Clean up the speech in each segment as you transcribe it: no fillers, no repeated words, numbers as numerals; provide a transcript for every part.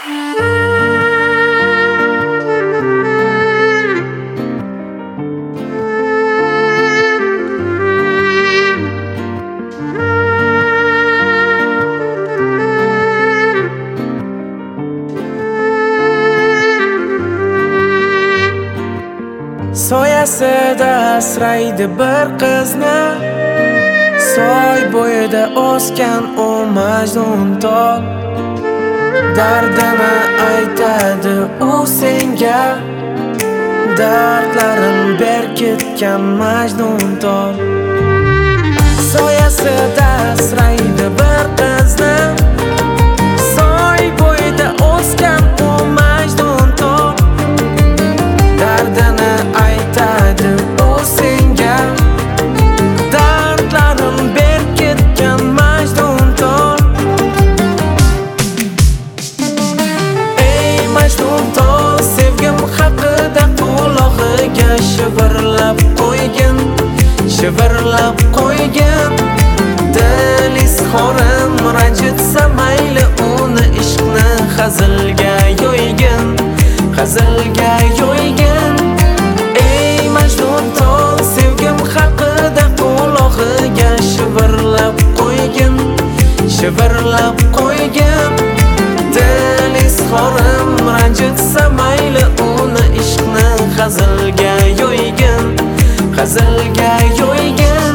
Soyasida asraydi bir qizni, soy bo'yida o'sgan u Majnun tol. Dardini aytadi u senga, dardlarin berkitgan Majnun tol. Soyasida asraydi bir qizni, soy bo'yida o'sgan u Majnun tol. Dardini aytadi u senga, dardlarin berkitgan Majnun tol. Ey Majnun tol, sevgim haqida qulog'iga shivirlab qo'ygin, shivirlab qo'ygin. Dil izhorim ranjitsa mayli, uni ishqni hazilga yo'ygin, hazilga yo'ygin. Ey Majnun tol, sevgim haqida qulog'iga shivirlab qo'ygin, shivirlab qo'ygin. Dil izhorim ranjitsa mayli, uni ishqni hazilga yo'ygin, hazilga yo'ygin.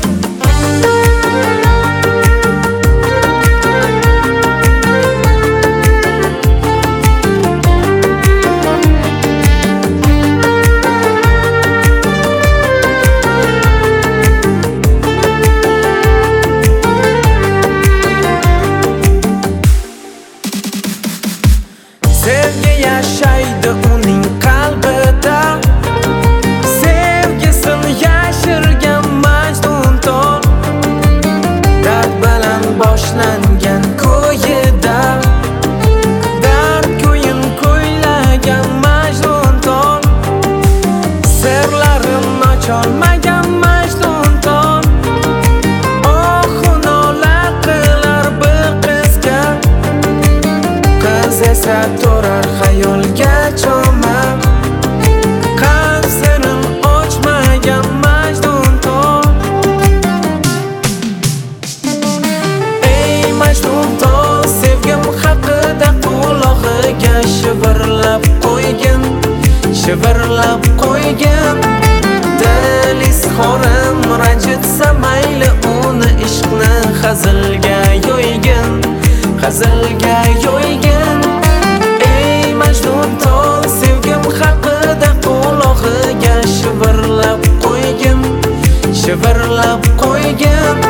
Sevgi yashaydi uning qalbida, sevgisini yashirgan Majnun tol. Dard bilan boshlangan ko'yida, dard ko'yin ko'ylagan Majnun tol. Sirlarini ocholmagan Majnun tol. Oh, nola qilar bir qizga, qiz esa to'rar xayolga cho'mib. Qalbini ochmagan Majnun tol. Ey Majnun tol, sevgim haqida qulog'iga shivirlab qo'ygin, shivirlab qo'ygin. Dil izhorim ranjitsa mayli, uni ishqni hazilga yo'ygin, hazilga yo'ygin. Ey Majnun tol, sevgim haqida qulog'iga shivirlab qo'ygin, shivirlab qo'ygin.